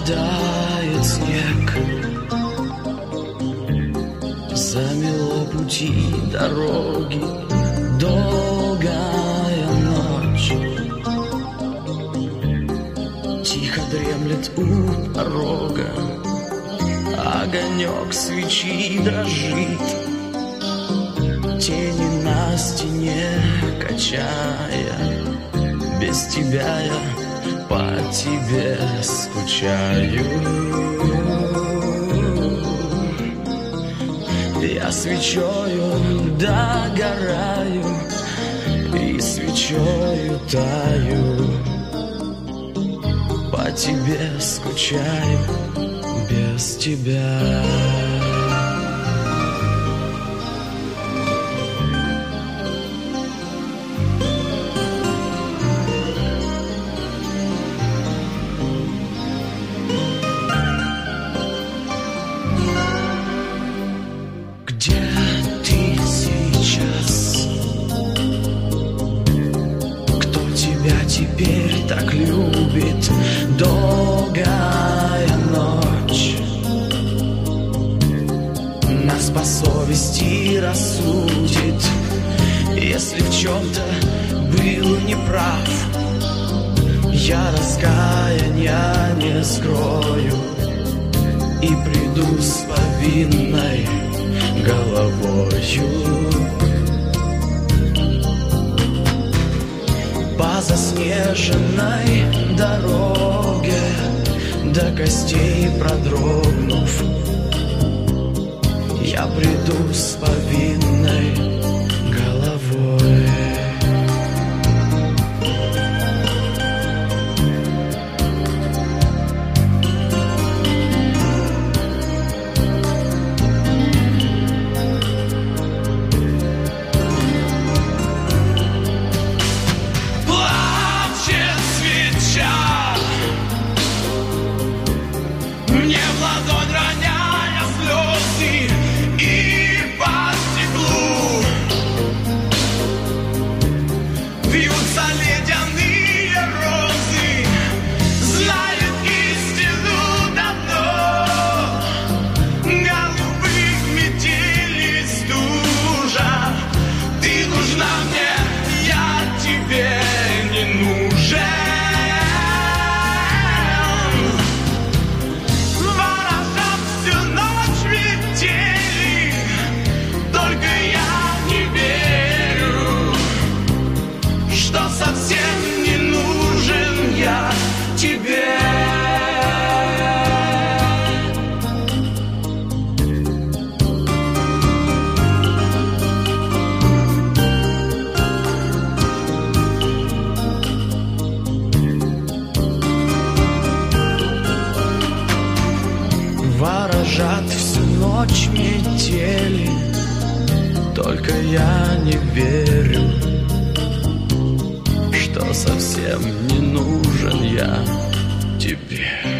Падает снег, замело пути, дороги, долгая ночь. Тихо дремлет у порога, огонек свечи дрожит, тени на стене качая. Без тебя я по тебе скучаю. Я свечою догораю и свечою таю. По тебе скучаю без тебя. Теперь так любит долгая ночь. Нас по совести рассудит, если в чем-то был неправ. Я раскаяния не скрою и приду с повинной головою. По заснеженной дороге, до костей продрогнув, я приду с повинной головой. Ворожат всю ночь метели, только я не верю, что совсем не нужен я тебе.